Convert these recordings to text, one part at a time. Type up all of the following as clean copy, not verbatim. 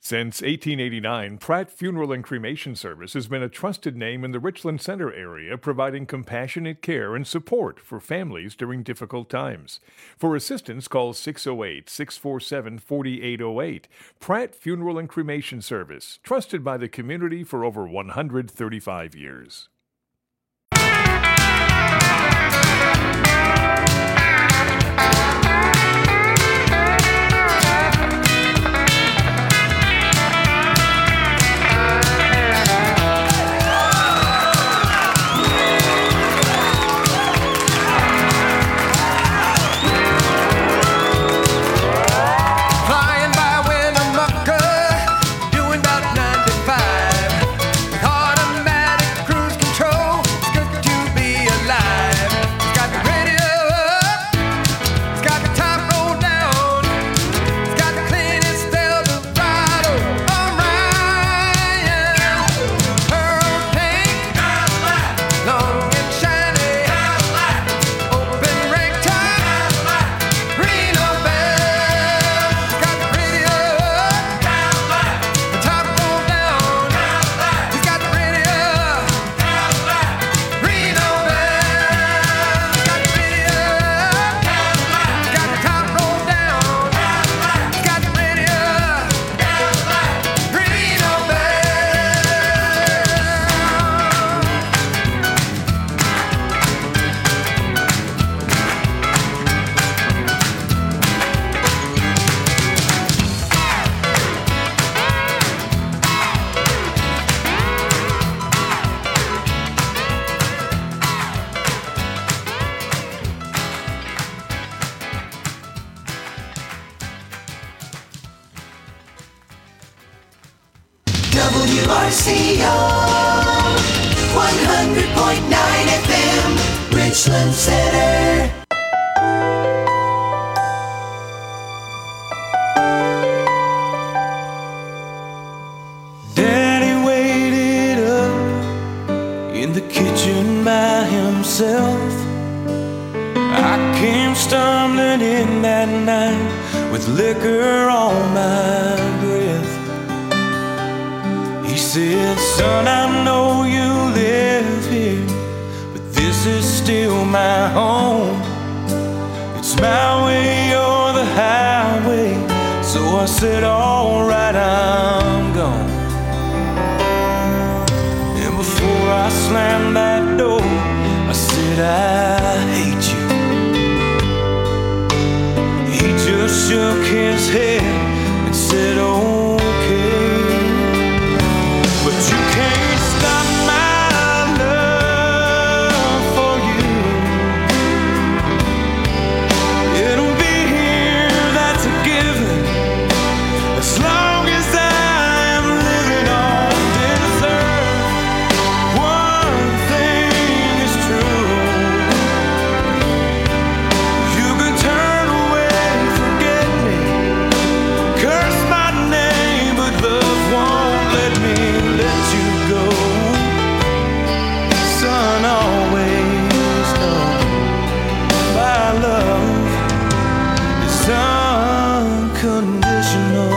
Since 1889, Pratt Funeral and Cremation Service has been a trusted name in the Richland Center area, providing compassionate care and support for families during difficult times. For assistance, call 608-647-4808. Pratt Funeral and Cremation Service, trusted by the community for over 135 years. WRCO 100.9 FM, Richland Center. Daddy waited up in the kitchen by himself. I came stumbling in that night with liquor on my breath. He said, son, I know you live here, but this is still my home. It's my way or the highway. So I said, all right, I'm gone. And before I slammed that door, I said, I hate you. He just shook his head and said, okay. But you can't stop my love for you. It'll be here, that's a given. As long as I am living on this earth, one thing is true. You can turn away, forget me, curse my name, but love won't let me let you go. Son, always know my love is unconditional.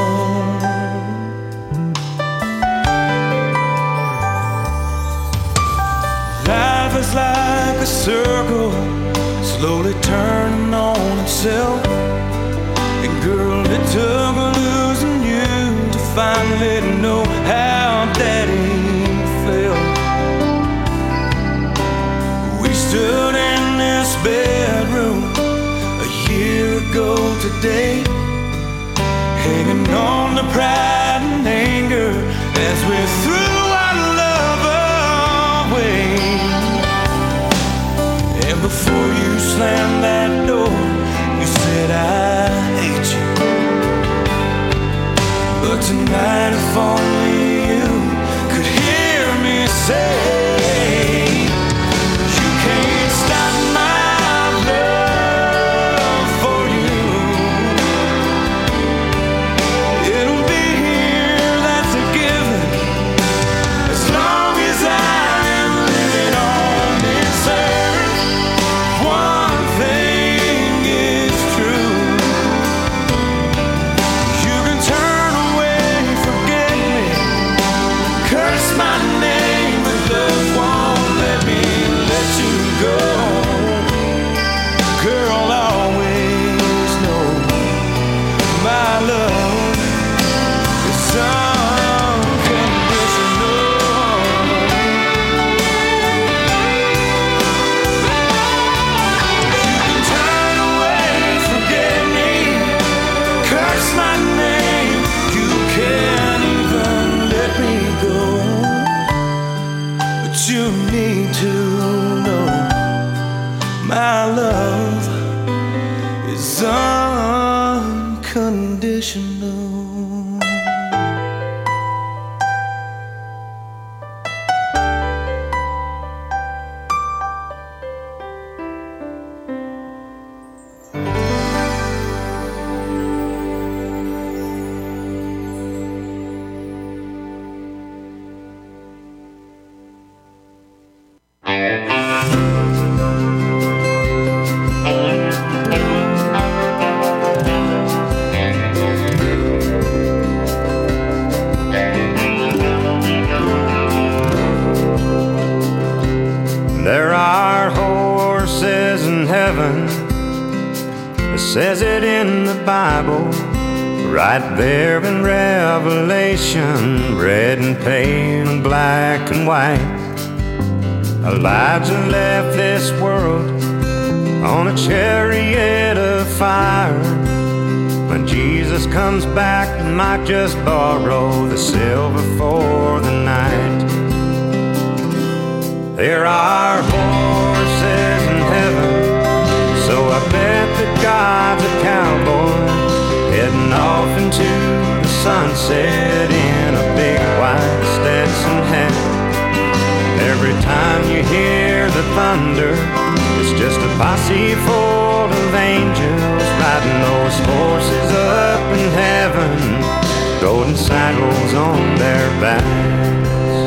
Life is like a circle, slowly turning on itself. And girl, it took losing you to finally know how Daddy felt. We stood in this bedroom a year ago today, hanging on to pride and anger as we threw our love away. And before you slammed that door, you said, I hate you. But tonight, if only you could hear me say, you can't stop my love for you. It'll be here, that's a given. As long as I am living on this earth, one thing is true. You can turn away, forget Right there in Revelation, red and pale and black and white, Elijah left this world on a chariot of fire. When Jesus comes back, he might just borrow the silver for the night. There are horses in heaven, so I bet that God's a cowboy, heading off into the sunset in a big white Stetson hat. Every time you hear the thunder, it's just a posse full of angels riding those horses up in heaven, golden saddles on their backs.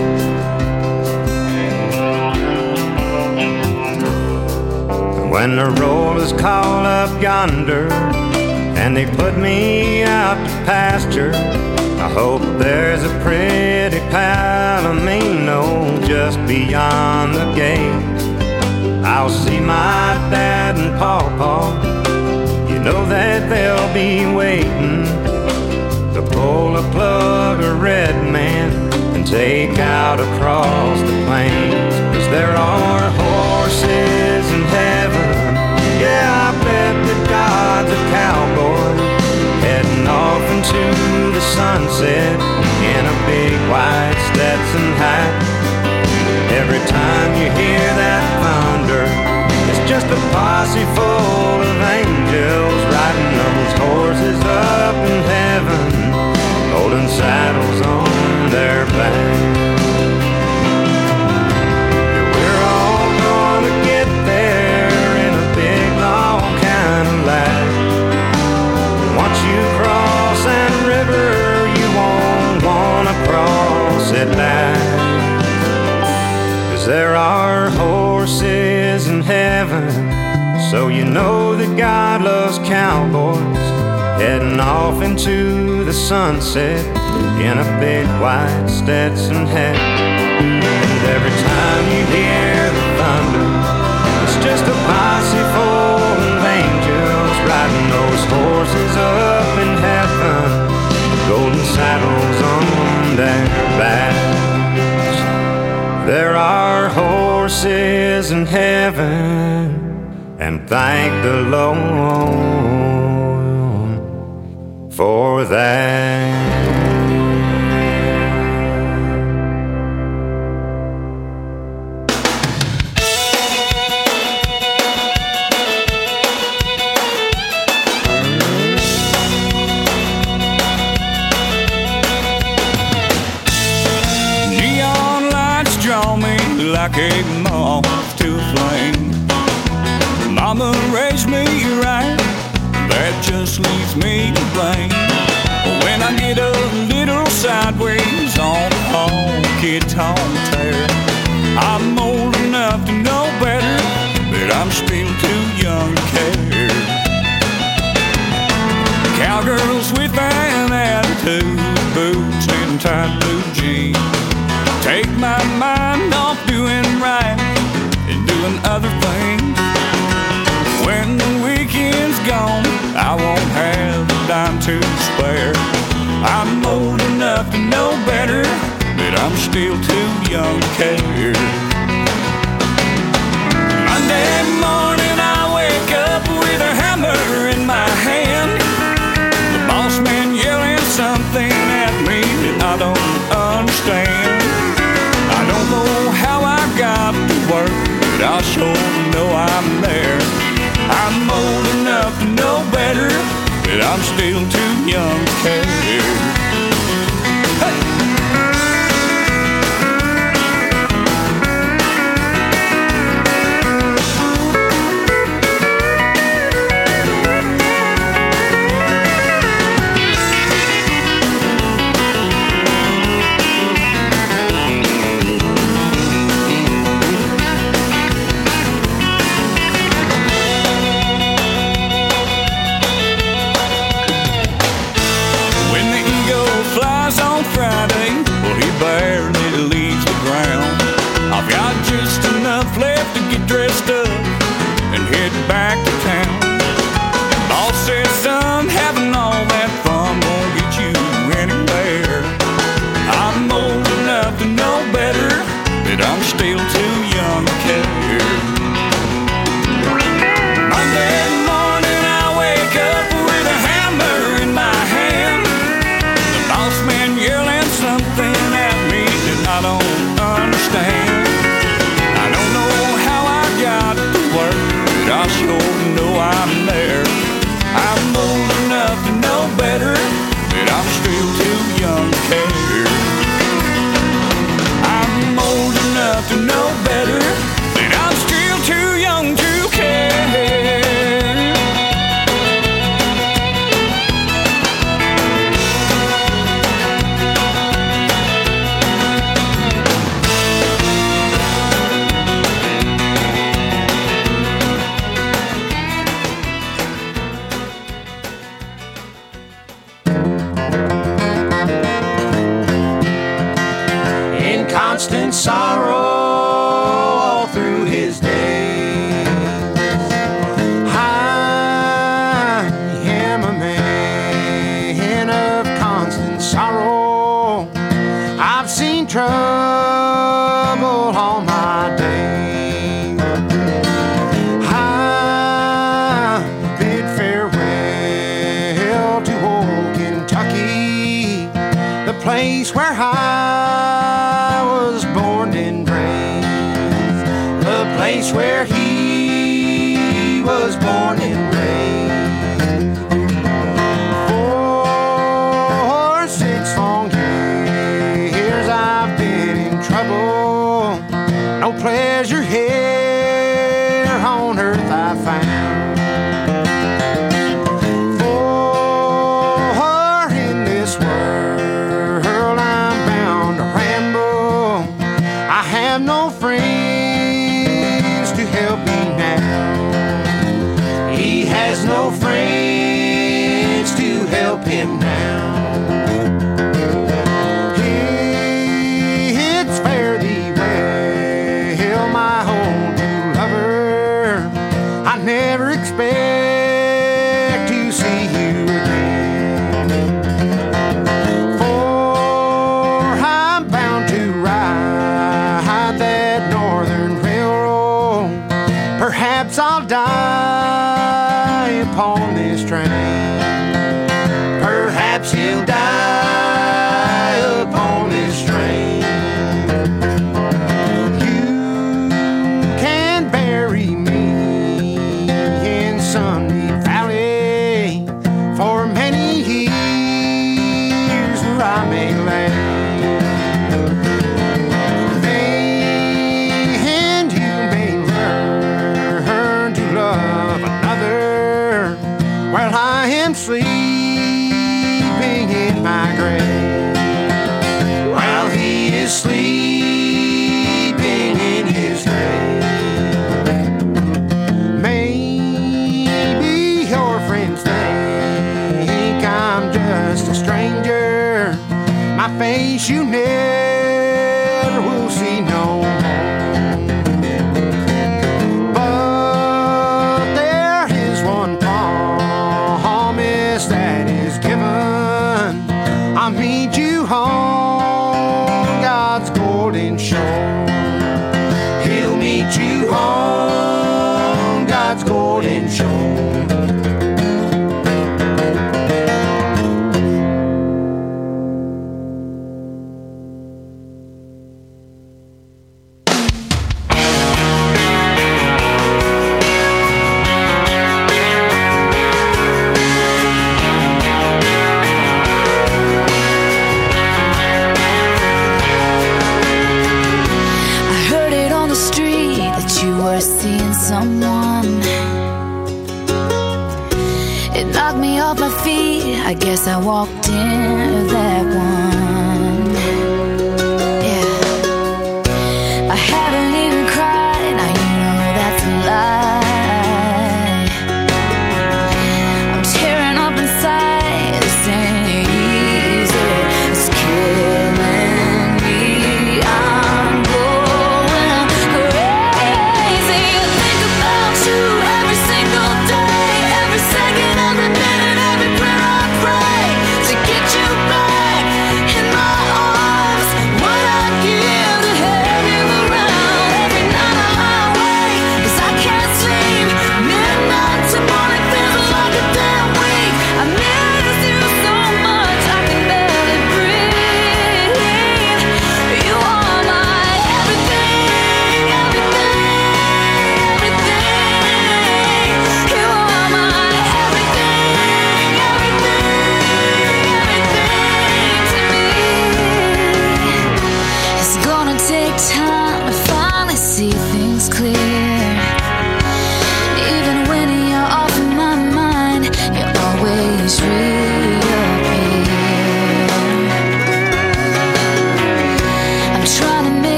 When the rollers call up yonder and they put me out to pasture, I hope there's a pretty palomino just beyond the gate. I'll see my dad and pawpaw, you know that they'll be waiting to pull a plug of red man and take out across the plains. 'Cause there are horses in heaven, yeah, I bet that God's a cowboy, heading off into the sunset in a big white Stetson hat. Every time you hear that thunder, it's just a posse full of angels riding those horses up in heaven, golden saddles on their backs. We're all gonna get there in a big long Cadillac. Once you cross that river, you won't wanna cross it back. 'Cause there are horses in heaven, so you know that God loves cowboys, heading off into the sunset in a big white Stetson hat. And every time you hear the thunder, it's just a posse full of angels riding those horses up in heaven, golden saddles on their backs. There are horses in heaven, and thank the Lord for that. Like a moth to a flame. Mama raised me right, that just leaves me to blame. When I get a little sideways on the honky-tonk tear, I'm old enough to know better, but I'm still too young to care. Cowgirls with an attitude, boots and tight blue jeans, take my mind off doing right and doing other things. When the weekend's gone, I won't have a dime to spare. I'm old enough to know better, but I'm still too young to care. Monday morning I wake up with a hammer in my hand, the boss man yelling something at me that I don't understand. I don't know how I got to work, but I sure know I'm there. I'm old enough to know better, but I'm still too young to care. Hey! When the ego care. I'm old enough to know better, but I'm still too young to care. Constant sorrow all through his days. I am a man of constant sorrow. I've seen trouble all my days. I bid farewell to old Kentucky, the place where I was born and raised, the place where he was born and raised. For 6 long years I've been in trouble, no pleasure here on earth I found. For in this world I'm bound to ramble, I have no friends to help me now. He has no friends to help him now. It's fare thee well, my old new lover. I never expect to see you again, for I'm bound to ride that northern railroad. Perhaps I'll die upon this train. Perhaps he'll die upon this train. You can bury me in Sunny Valley for many years where I may lay. And you may learn to love another while I am sleeping in my grave, while he is sleeping in his grave. Maybe your friends think I'm just a stranger. My face you never will see no more. But there is one promise that is given. I'll meet you on God's golden shore. He'll meet you on God's golden shore. I heard it on the street that you were seeing someone. It knocked me off my feet. I guess I walked into that one. Yeah. I haven't even cried. Now you know that's a lie. I'm tearing up inside. This ain't easy. It's killing me. I'm going crazy. I think about you every single day, every second, every minute, every prayer I pray to get you back.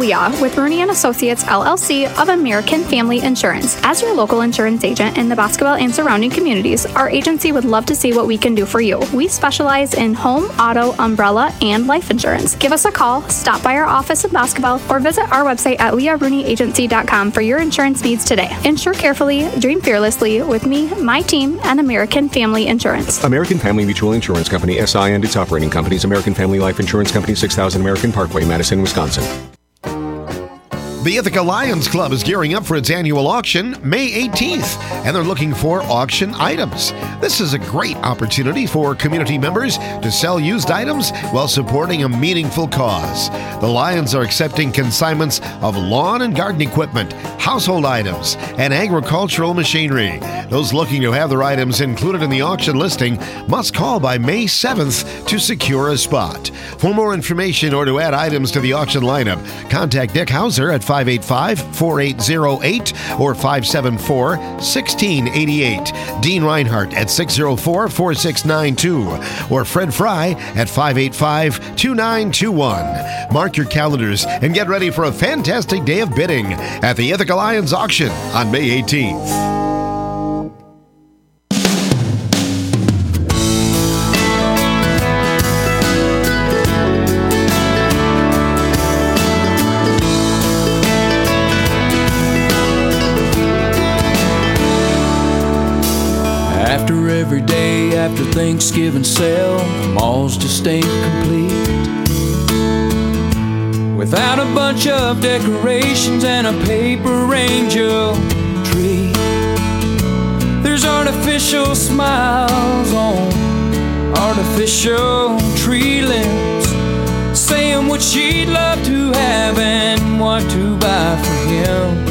Leah with Rooney & Associates LLC of American Family Insurance. As your local insurance agent in the Boscobel and surrounding communities, our agency would love to see what we can do for you. We specialize in home, auto, umbrella, and life insurance. Give us a call, stop by our office in Boscobel, or visit our website at leahrooney.agency.com for your insurance needs today. Insure carefully, dream fearlessly with me, my team, and American Family Insurance. American Family Mutual Insurance Company, SI, and its operating companies, American Family Life Insurance Company, 6000 American Parkway, Madison, Wisconsin. The Ithaca Lions Club is gearing up for its annual auction May 18th, and they're looking for auction items. This is a great opportunity for community members to sell used items while supporting a meaningful cause. The Lions are accepting consignments of lawn and garden equipment, household items, and agricultural machinery. Those looking to have their items included in the auction listing must call by May 7th to secure a spot. For more information or to add items to the auction lineup, contact Dick Hauser at 585-4808 or 574-1688. Dean Reinhardt at 604-4692 or Fred Fry at 585-2921. Mark your calendars and get ready for a fantastic day of bidding at the Ithaca Lions auction on May 18th. Every day after Thanksgiving sale, the malls just ain't complete without a bunch of decorations and a paper angel tree. There's artificial smiles on artificial tree limbs, saying what she'd love to have and what to buy for him.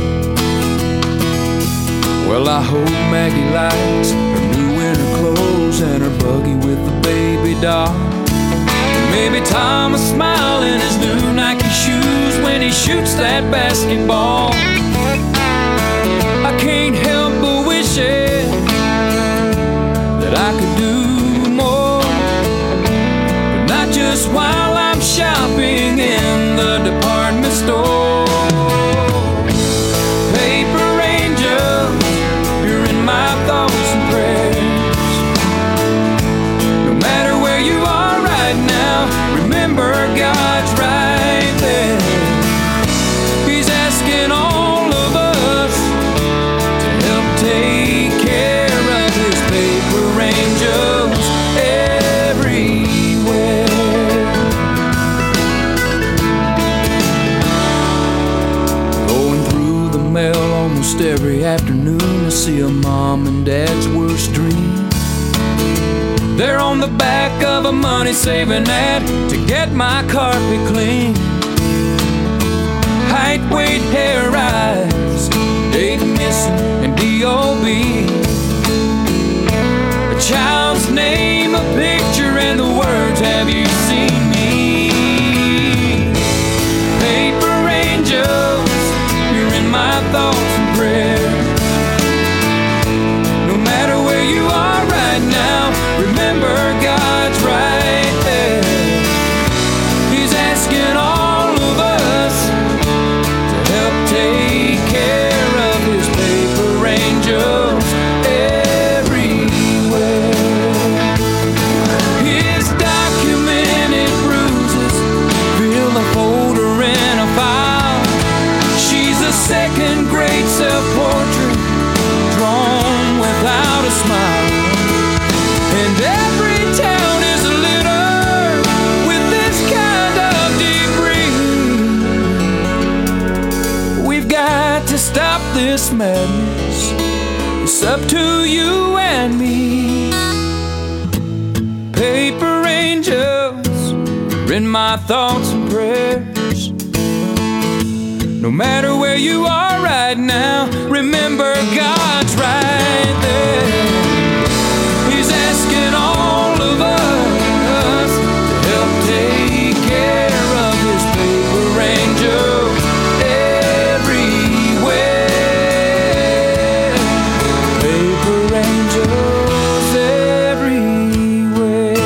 Well, I hope Maggie likes her new winter clothes and her buggy with the baby doll. Maybe Tom will smile in his new Nike shoes when he shoots that basketball. I can't help but wishing that I could do more, but not just while I'm shopping in the department store. Paper angels, you're in my thoughts and prayers. No matter where you are right now, remember God's right there. He's asking all of us to help take care of his paper angels everywhere. Going through the mail almost every afternoon to see a mom and dad's worst dream. They're on the back of a money-saving ad to get my carpet clean. Height, weight, hair, eyes, date missing, and D.O.B. A child's name, a picture, and the words, have you seen me? Paper angels, you're in my thoughts and prayers. No matter where you are right now, remember God's right there. He's asking all of us to help take care of his paper angels everywhere. His documented bruises fill a folder in a file. She's a second-grade self-portrait drawn without a smile. And every town is littered with this kind of debris. We've got to stop this madness. It's up to you and me. Paper angels are in my thoughts and prayers. No matter where you are right now, remember God's right there. He's asking all of us to help take care of his paper angels everywhere. Paper angels everywhere.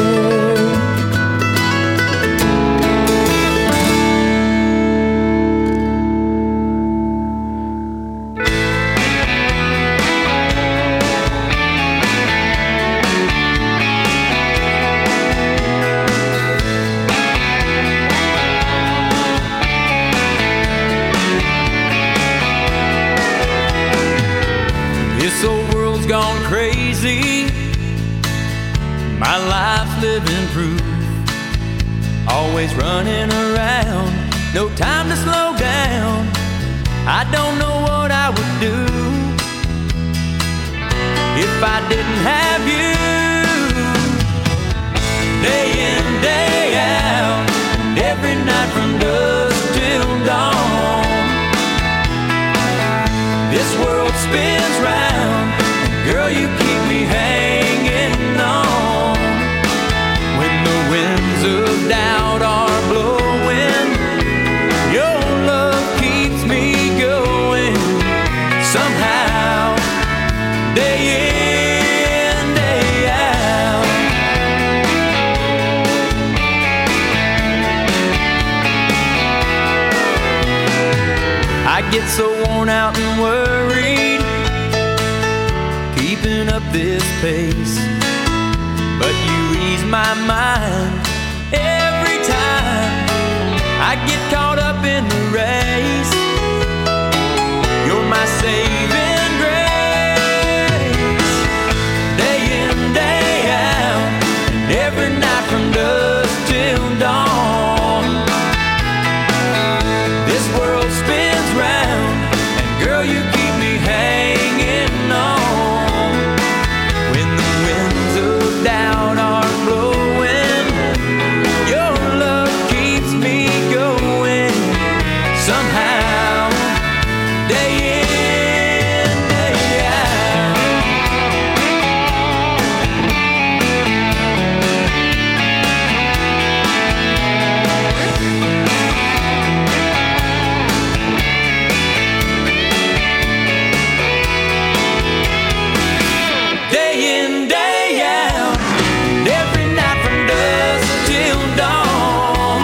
world's gone crazy, my life living proof. Always running around, no time to slow down. I don't know what I would do if I didn't have you. Day in, day out, and every night from dusk till dawn. This world spins round, and girl, you keep me hanging on. When the winds of doubt are blowing, your love keeps me going. Somehow, day in, day out. I get so worn out and worried, keeping up this pace, but you ease my mind every time I get caught up in the race. You're my saving grace. Day in, day out, and every night from dusk till dawn. This world spins round, and girl, you keep me hanging on. When the winds of doubt are blowing, your love keeps me going. Somehow, day in, day out. Day in, day out, and every night from dusk till dawn.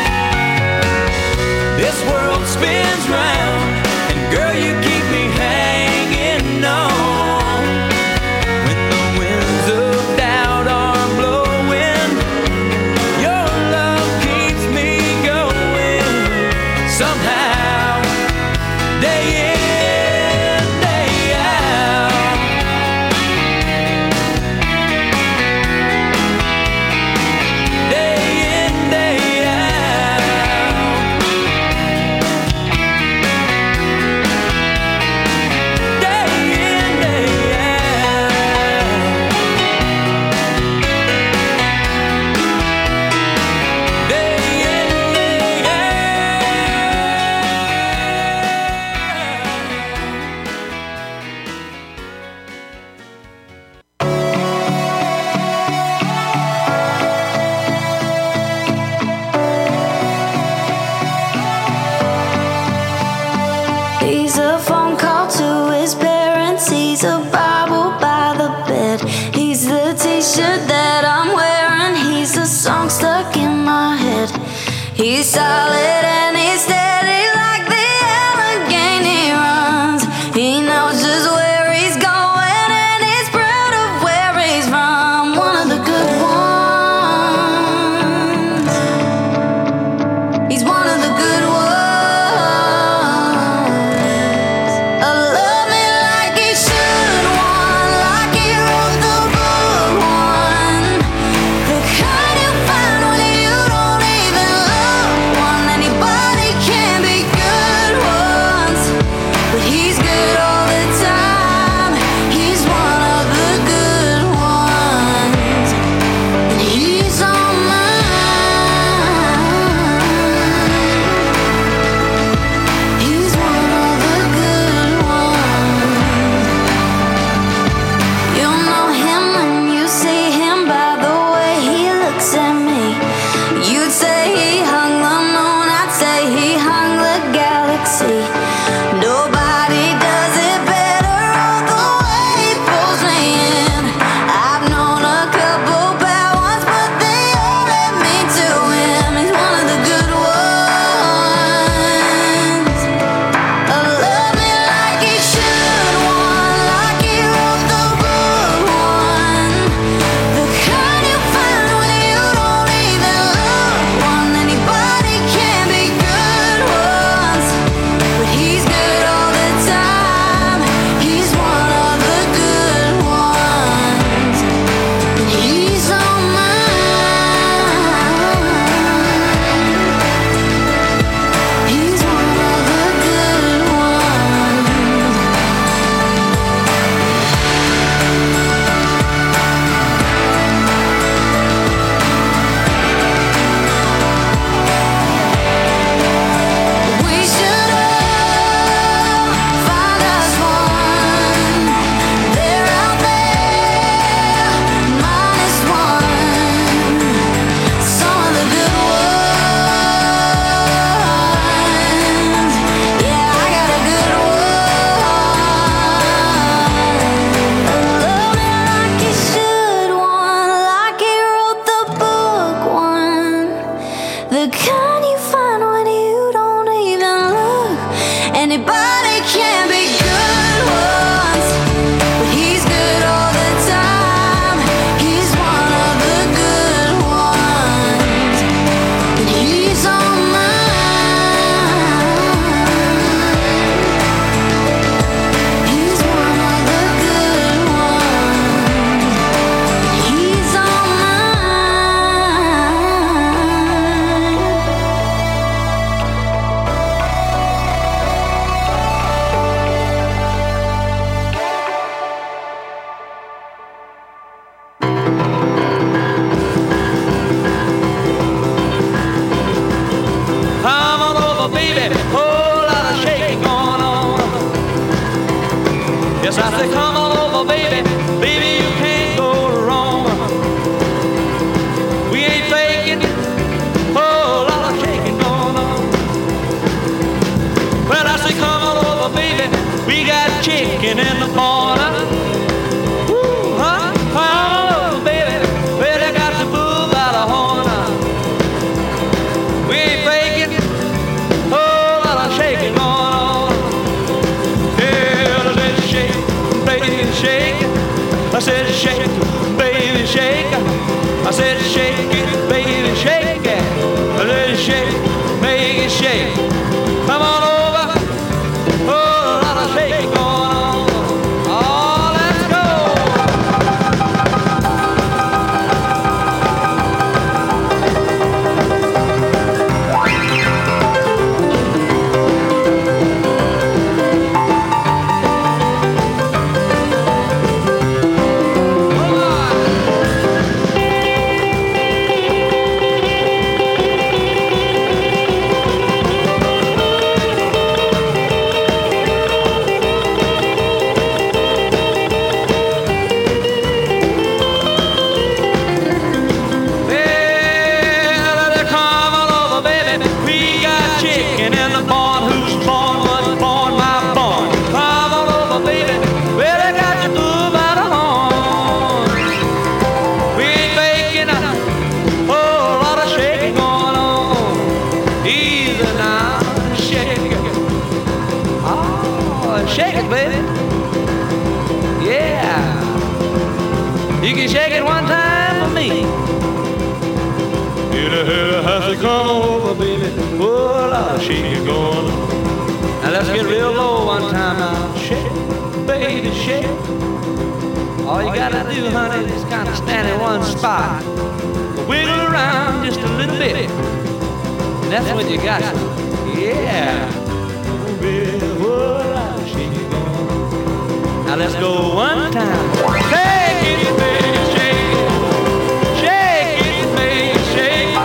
This world spins round, and girl, you keep me hanging on. When the winds of doubt are blowing, your love keeps me going. Somehow, day in, day out. Day in, day out. Day in, day out. Day in, day He's a phone call to his parents. He's a Bible by the bed. He's the t-shirt that I'm wearing. He's the song stuck in my head. He's solid and he's steady like the Allegheny runs. He knows just where he's going and he's proud of where he's from. One of the good ones. He's one of the good ones. Love me like he should, one like he wrote the book one. The kind you find when you don't even look one. And he I said, shake it, baby, shake it. I said, shake it, baby, shake it. I said, shake it, make it shake. Come on over, oh, a lot of shake going on. Oh, let's go. Come over, baby. Oh, a lot of shaking going on. Now let's get real low one time now. Shake, baby, shake. All you gotta do, honey, is kind of stand in one spot. Wiggle around just a little bit. And that's when you got it. Yeah. Oh, baby, oh, a lot of shaking going on. Now let's go one time. Take it, baby, shake it. Shake it, baby, shake it.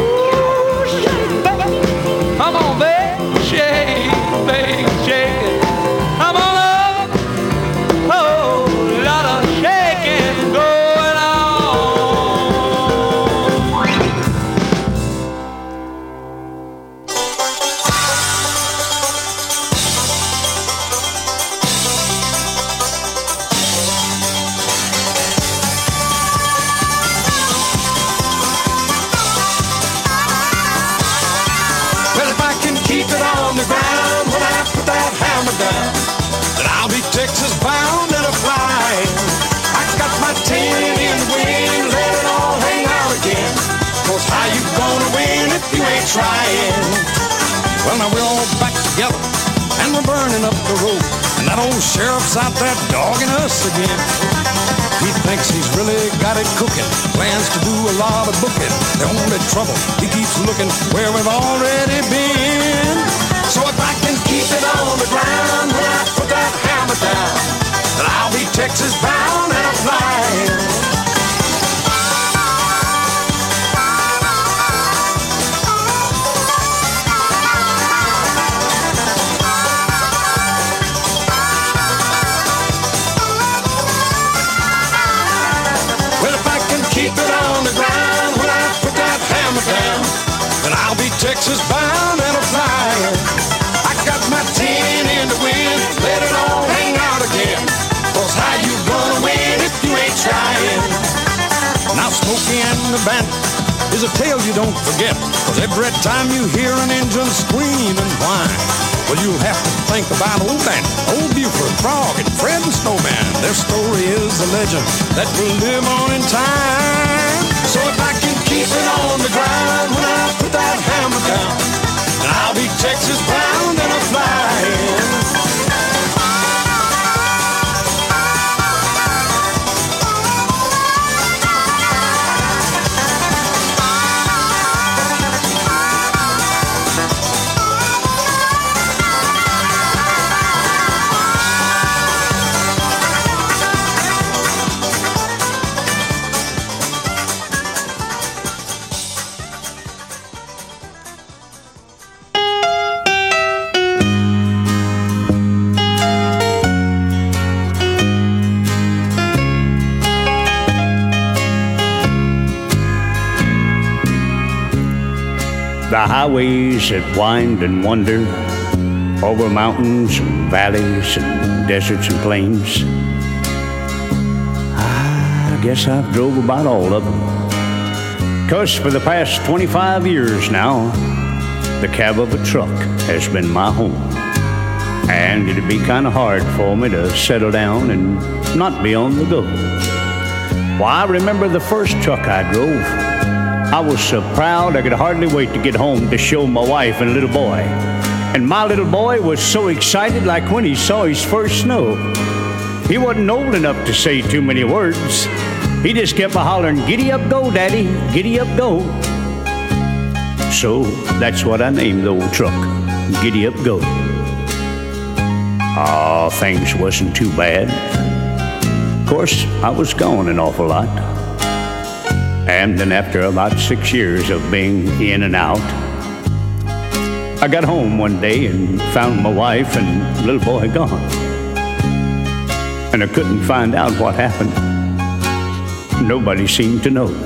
Come on, baby, shake, baby, shake it. Come on up. Oh, a lot of shaking going on. Texas bound and a flying. I got my tin in the wind, let it all hang out again. 'Cause how you gonna win if you ain't trying? Well, now we're all back together and we're burning up the road. And that old sheriff's out there dogging us again. He thinks he's really got it cooking, plans to do a lot of booking. The only trouble, he keeps looking where we've already been. So if I can keep it on the ground when I put that hammer down, then I'll be Texas bound and a flying. Well, if I can keep it on the ground when I put that hammer down, then I'll be Texas bound and a flying. I got my tin in the wind, let it all hang out again. 'Cause how you gonna win if you ain't trying? Now Smokey and the Bandit is a tale you don't forget. 'Cause every time you hear an engine scream and whine, well, you'll have to think about old Bandit, old Buford, Frog, and Fred and Snowman. Their story is a legend that will live on in time. So if I can keep it on the ground when I put that hammer down, then I'll be Texas bound and a flying. The highways that wind and wander over mountains and valleys and deserts and plains, I guess I've drove about all of them. 'Cause for the past 25 years now, the cab of a truck has been my home. And it'd be kind of hard for me to settle down and not be on the go. Well, I remember the first truck I drove. I was so proud I could hardly wait to get home to show my wife and little boy. And my little boy was so excited like when he saw his first snow. He wasn't old enough to say too many words. He just kept a-hollering, "Giddy up, go, Daddy, giddy up, go." So that's what I named the old truck, Giddy Up Go. Oh, things wasn't too bad. Of course, I was gone an awful lot. And then after about 6 years of being in and out, I got home one day and found my wife and little boy gone. And I couldn't find out what happened. Nobody seemed to know.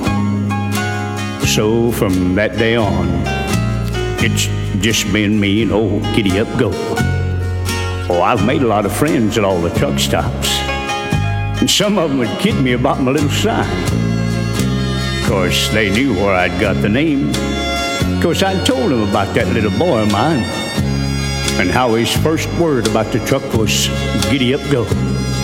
So from that day on, it's just been me and old Giddy Up Go. Oh, I've made a lot of friends at all the truck stops. And some of them would kid me about my little sign. Of course, they knew where I'd got the name. Of course, I told them about that little boy of mine and how his first word about the truck was Giddy Up Go.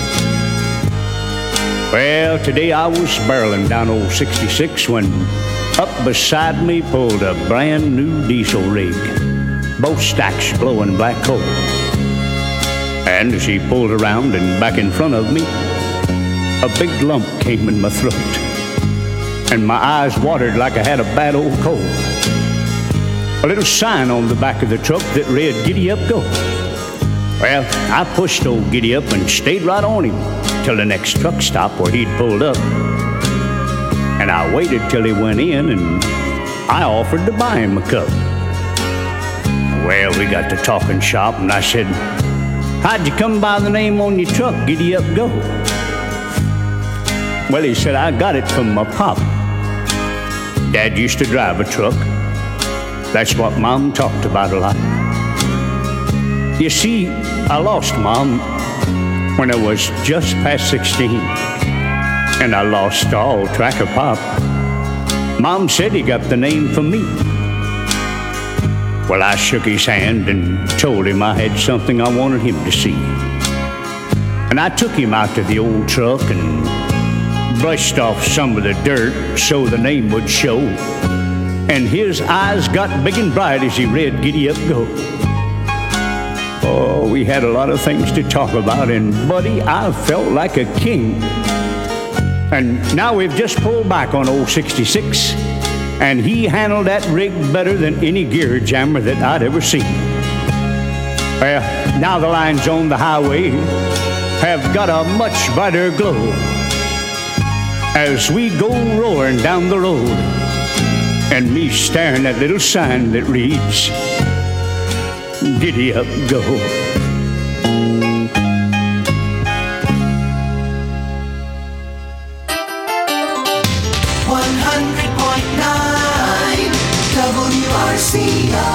Well, today I was barreling down old 66 when up beside me pulled a brand new diesel rig, both stacks blowing black coal. And as he pulled around and back in front of me, a big lump came in my throat, and my eyes watered like I had a bad old cold. A little sign on the back of the truck that read, "Giddy Up Go." Well, I pushed old Giddy Up and stayed right on him till the next truck stop where he'd pulled up. And I waited till he went in, and I offered to buy him a cup. Well, we got to talking shop, and I said, "How'd you come by the name on your truck, Giddy Up Go?" Well, he said, "I got it from my pop. Dad used to drive a truck. That's what Mom talked about a lot. You see, I lost Mom when I was just past 16, and I lost all track of Pop. Mom said he got the name from me." Well, I shook his hand and told him I had something I wanted him to see. And I took him out to the old truck and brushed off some of the dirt so the name would show. And his eyes got big and bright as he read "Giddy Up Go." Oh, we had a lot of things to talk about, and buddy, I felt like a king. And now we've just pulled back on old 66, and he handled that rig better than any gear jammer that I'd ever seen. Well, now the lines on the highway have got a much brighter glow as we go roaring down the road, and me staring at little sign that reads, "Giddy Up Go." 100.9 WRCO.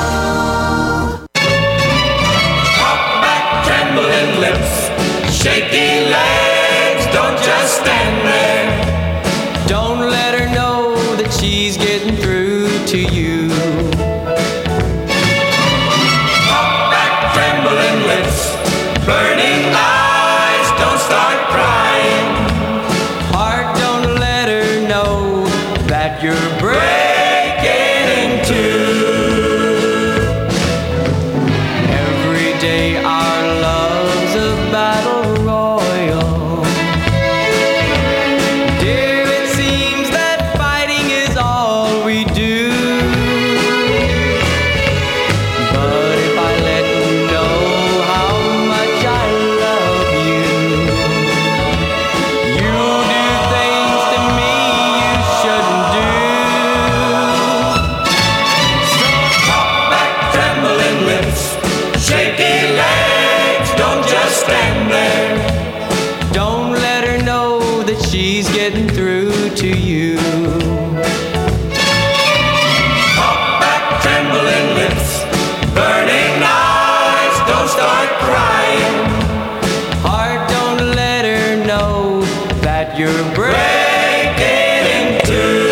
Hop back, trembling lips, shaky legs, don't just stand there. Don't let her know that she's getting through to you. Hop back, trembling lips, burning eyes, don't start crying. Heart, don't let her know that you're breaking in two. Every day our love's a battle royal. Dear, it seems that fighting is all we do. But if I let you know how much I love you, you'll do things to me you shouldn't do. So hop back, trembling lips, shaky legs, don't just stand there. Don't let her know that she's getting through to you. Hop back, trembling lips, burning eyes, don't start crying. Heart, don't let her know that you're breaking in two.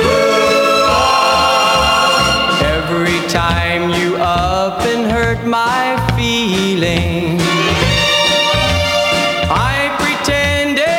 Every time you up and hurt my feelings, I pretended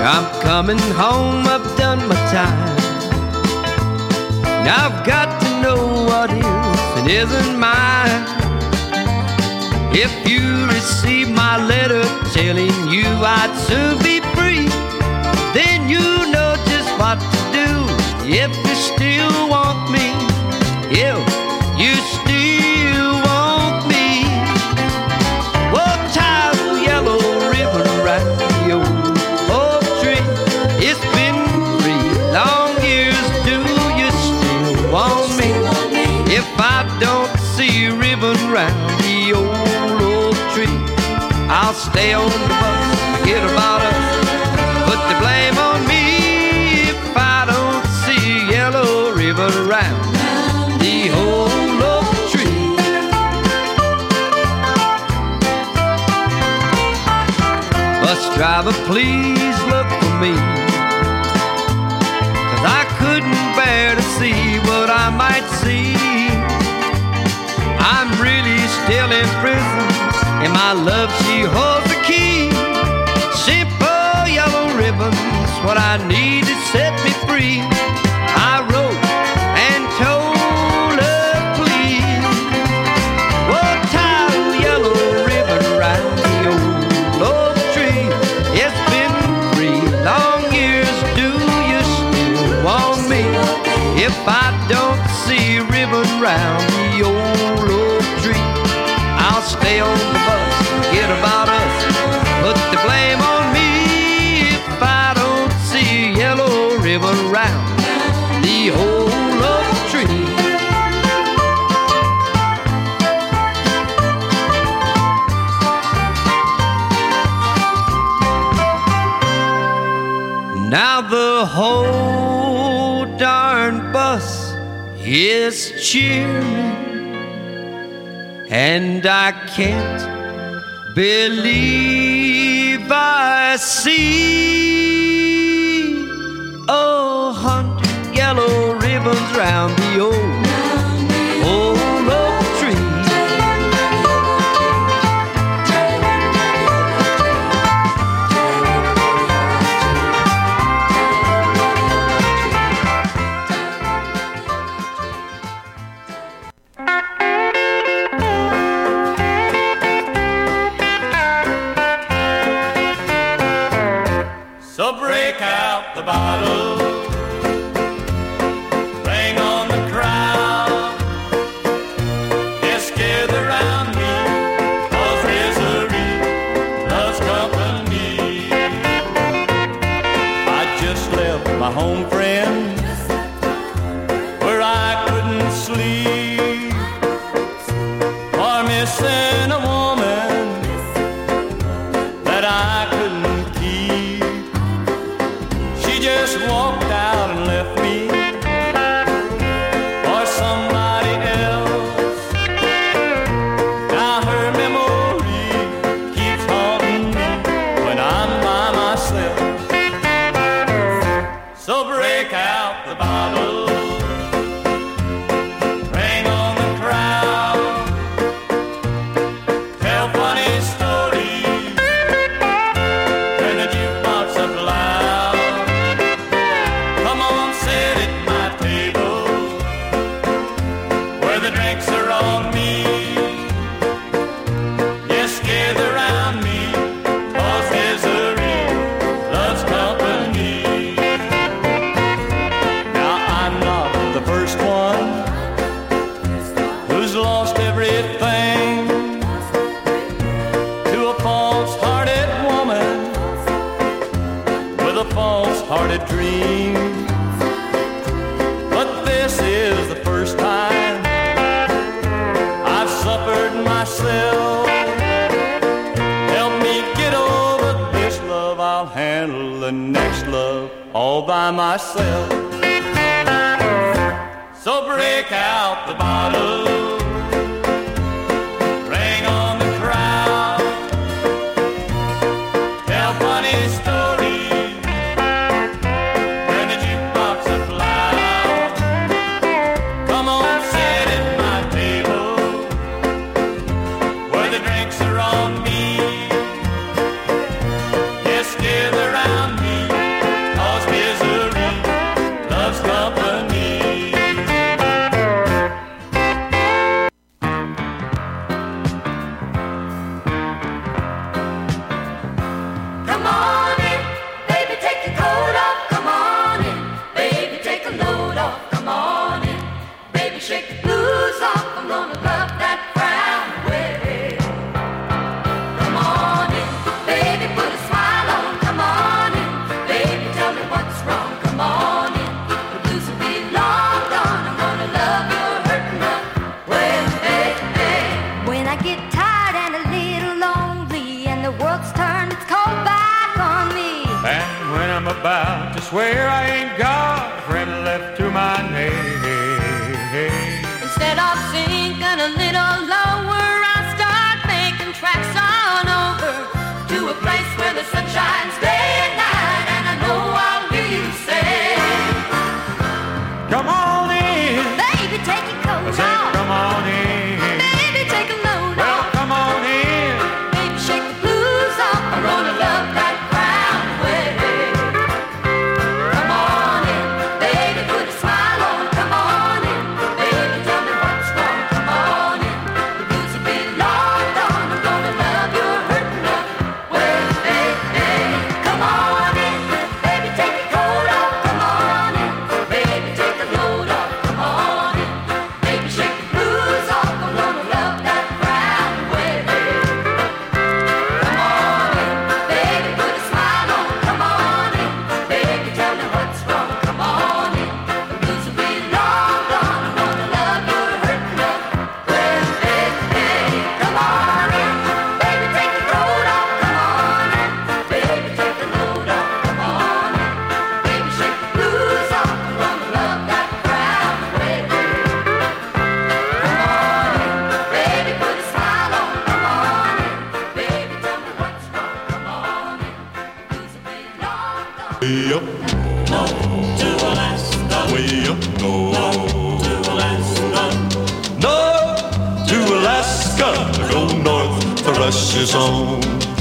I'm coming home, I've done my time. Now I've got to know what is and isn't mine. If you receive my letter telling you I'd soon be free, then you know just what to do. If you still want me, if you still want me, well, tie a yellow ribbon around the old oak tree. It's been 3 long years, do you still want me? If I don't see a ribbon round the old oak tree, I'll stay on the bus, forget about us, put the blame on me. If I don't see a yellow ribbon around the old oak tree. Bus driver, please look for me, 'cause I couldn't bear to see what I might see. I'm really still in prison, and my love, she holds the key. Simple yellow ribbons, what I need to set me free. I wrote and told her, please, well, tie a yellow ribbon around the old oak tree. It's been 3 long years, do you still want me? If I don't see a ribbon round the old oak tree, I'll stay on the bus, forget about us, put the blame on me. If I don't see a yellow ribbon round the old oak tree. Now the whole darn bus is cheering, and I can't believe I see 100 yellow ribbons round the old oak tree. So break out the bottle, bring on the crowd. Yes, gather round me, 'cause misery loves company. I just left my home, friend, where I couldn't sleep, for missing a woman that I couldn't keep. She just walked out and left me for somebody else. Now her memory keeps haunting me when I'm by myself. So break out the bottle, bring on the crowd, tell funny stories, turn the jukebox up loud. Come on, sit at my table, where the drinks are on me. Yes, gather round me, 'cause misery loves company. Now I'm not the first one who's lost everything to a false-hearted woman with a false-hearted dream. But this is the first time I've suffered myself. Help me get over this love, I'll handle the next love all by myself. So break out the bottle, bring on the crowd, tell funny stories, turn the jukebox up loud. Come on, sit at my table, where the drinks are on me. Yes, gather round me, I'm gonna love that brown way. Come on in, baby, put a smile on. Come on in, baby, tell me what's wrong. Come on in, the blues will be long gone. I'm gonna love your hurting way. When I get tired and a little lonely and the world's turned its cold back on me, and when I'm about to swear I ain't got a friend left to my name, instead of sinking a little lower, I start making tracks on over to a place where the sun shines day and night, and I know I'll hear you say, come on in, baby, take your coat I said, off. come on in, Baby, take a load well, off. come on in, Baby, shake the blues off. I'm gonna love that brown way. Come on in, baby, put a smile on. Come on in, baby, tell me what's wrong. Come on in, the blues will be long gone. I'm gonna love your hurting way. Come on in, baby, take your coat off. Come on in, baby, take the load off. Come on in, baby, shake the blues off. I'm gonna love that brown way. Come on in, baby, put a smile on. Come on in, baby, tell me what's wrong. Come on in, the blues will be long gone. I'm gonna love your hurting way. Come on in, baby, take the coat off. Come on in, baby, take the load off. Come on in, baby, shake the blues off. I'm gonna love that brown way. Come on in, baby, put a smile on. Come on in, baby, tell me what's wrong. Come on in, the blues will be long gone. way up to Alaska, way up north to Alaska, north to Alaska, go north, the rush is on.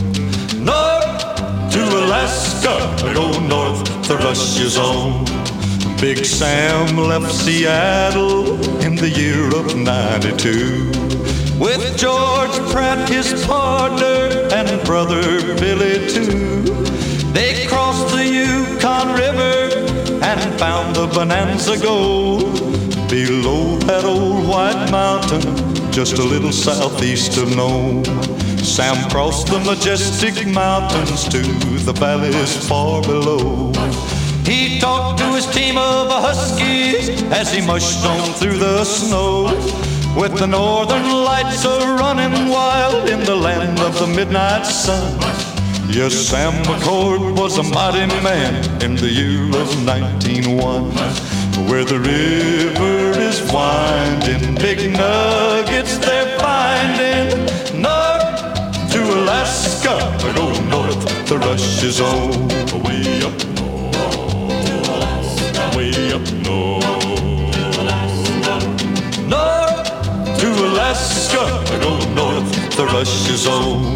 North to Alaska, go north, the rush is on. Big Sam left Seattle in the year of '92 with George Pratt, his partner, and brother Billy too. They crossed the Yukon River and found the Bonanza Gold below that old white mountain, just a little southeast of Nome. Sam crossed the majestic mountains to the valleys far below. He talked to his team of huskies as he mushed on through the snow, with the northern lights a-running wild in the land of the midnight sun. Yes, Sam McCord was a mighty man in the year of 1901. Where the river is winding, big nuggets they're finding. North to Alaska, go north, the rush is on. Way up north to Alaska, way up north to Alaska. North to Alaska, go north, the rush is on.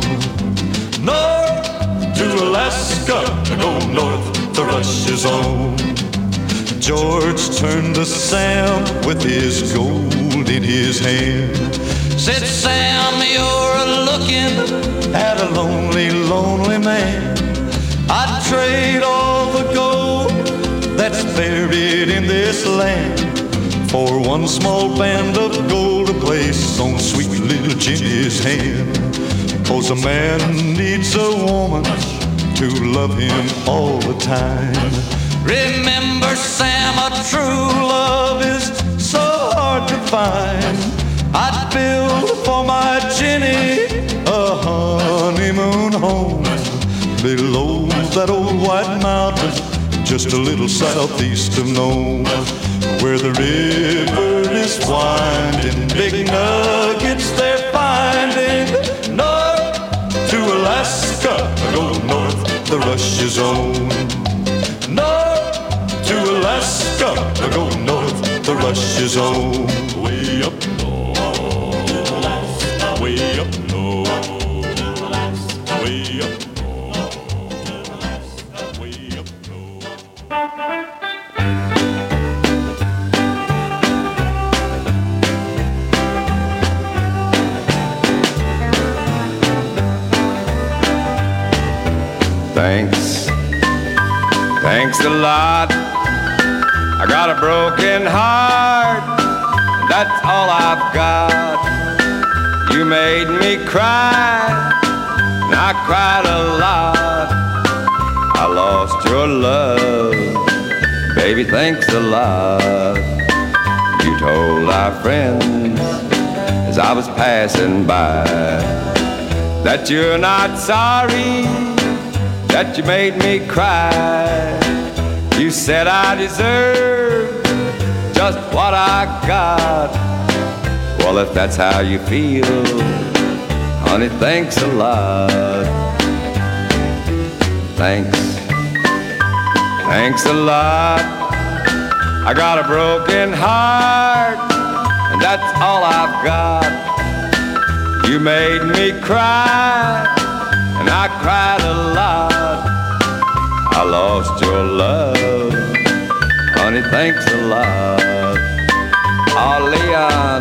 North to Alaska, go north, the rush is on. George turned to Sam with his gold in his hand. Said, Sam, you're looking at a lonely, lonely man. I'd trade all the gold that's buried in this land for one small band of gold to place on sweet little Jenny's hand. 'Cause a man needs a woman to love him all the time. Remember, Sam, a true love is so hard to find. I'd build for my Jenny a honeymoon home below that old white mountain, just a little southeast of Nome, where the river is winding, big nuggets they're finding. North to Alaska, go north, the rush is on. North to Alaska, go north, the rush is on. Way up north to Alaska, way up north to Alaska, way up north to Alaska, way up Thanks a lot. I got a broken heart, and that's all I've got. You made me cry, and I cried a lot. I lost your love, baby, thanks a lot. You told our friends as I was passing by that you're not sorry, that you made me cry. You said I deserve just what I got. Well, if that's how you feel, honey, thanks a lot. Thanks a lot. I got a broken heart, and that's all I've got. You made me cry, and I cried a lot. I lost your love, honey, thanks a lot. Oh, Leon.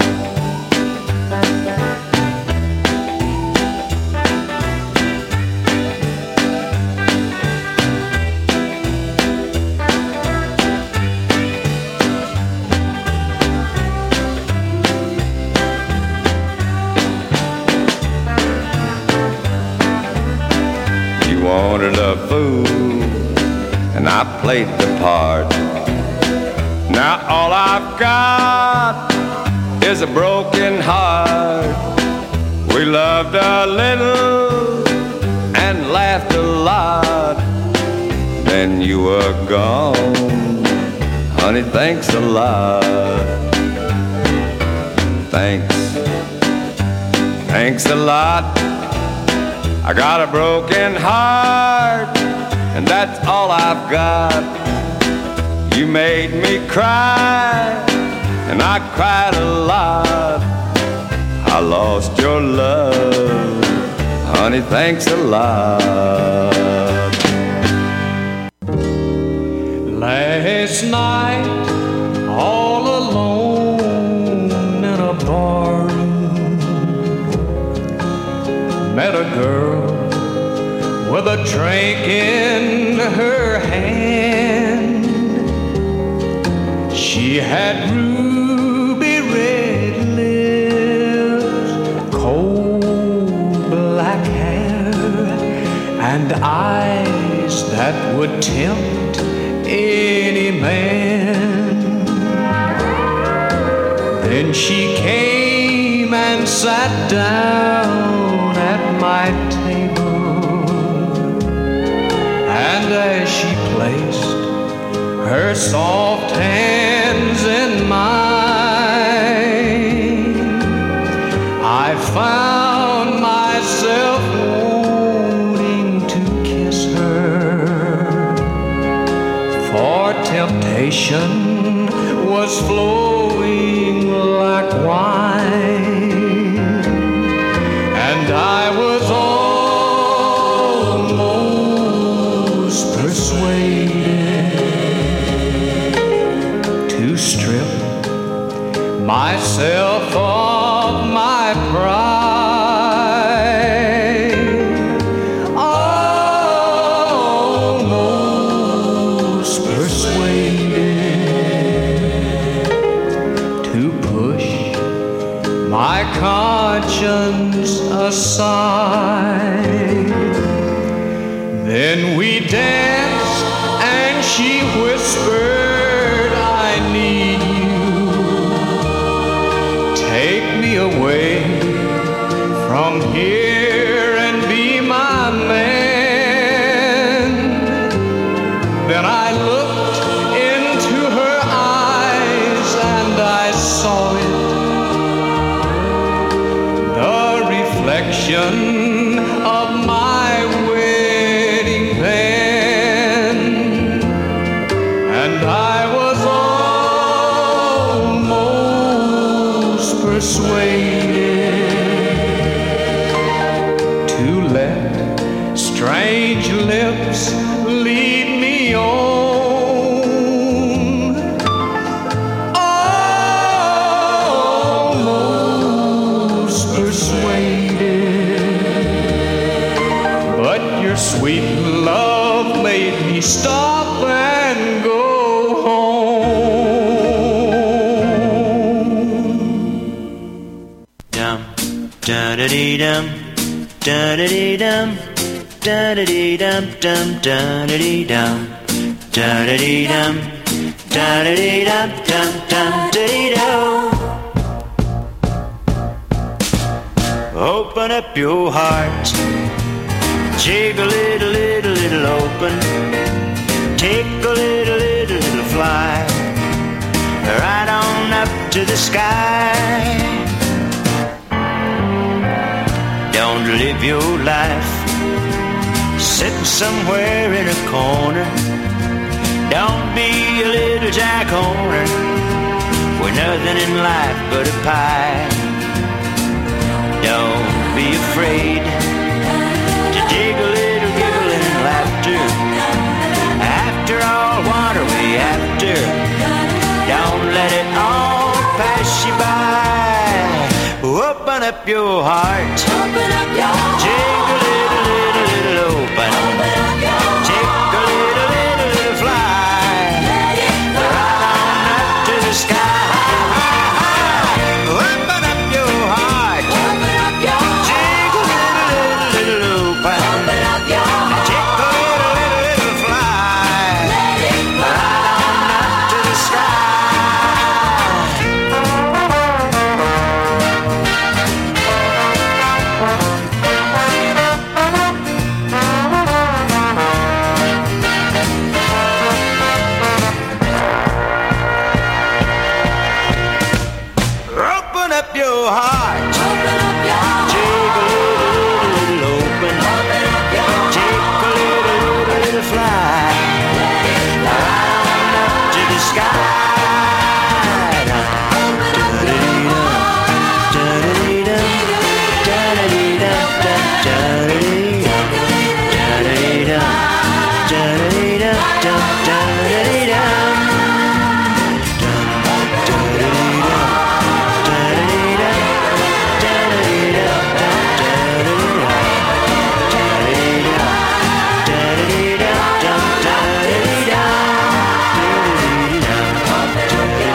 Wanted a fool, and I played the part. Now all I've got is a broken heart. We loved a little and laughed a lot. Then you were gone, honey, thanks a lot. Thanks a lot. I got a broken heart, and that's all I've got. You made me cry, and I cried a lot. I lost your love, honey, thanks a lot. Last night, all alone in a barroom, met a girl with a drink in her hand. She had ruby red lips, cold black hair, and eyes that would tempt any man. Then she came and sat down at my table, and as she placed her soft hands in mine, I found myself wanting to kiss her, for temptation was flowing like wine, and I was almost persuaded to strip myself of my pride. Almost persuaded to push my conscience aside. Then we danced, and she whispered, I need you. Take me away from here and be my man. Then I looked into her eyes, and I saw it, the reflection of my wedding band, and I was almost persuaded to let strange lips lead me on. Almost persuaded, but your sweet love made me stop and go home. Da-da-dee-dum, da-da-dee-dum, da-da-dee-dum, dum, da-da-dee-dum, da-da-dee-dum, da-da-dee-dum, dum, dum, da-dee-do. Open up your heart, jig a little, little, little open, take a little, little, little fly, right on up to the sky. Don't live your life sitting somewhere in a corner. Don't be a little jack horner with nothing in life but a pie. Don't be afraid to dig a little giggling and laughter. After all, what are we after? Don't let it all pass you by. Open up your heart. Open up your heart. Take a little, little, little open. Open up your heart. Take a little, little, little fly. Let it go. Right on up to the sky. Open up your heart. Open up your heart. Take a little, little, little open. Open up your heart. Take a little, little, little fly. Let it go. Right on up to the sky. Open up your heart. Open up your heart. Take a little, little open. Open up your heart. Take a little, little, little fly. Let it go. Right on up to the sky. Open up your heart. Da-da-dee-da. Da-da-dee-da. Da-da-dee-da. Da-da-dee-da. Da-da-dee-da. Da-da-dee-da.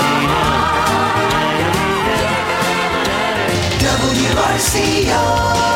WRCO.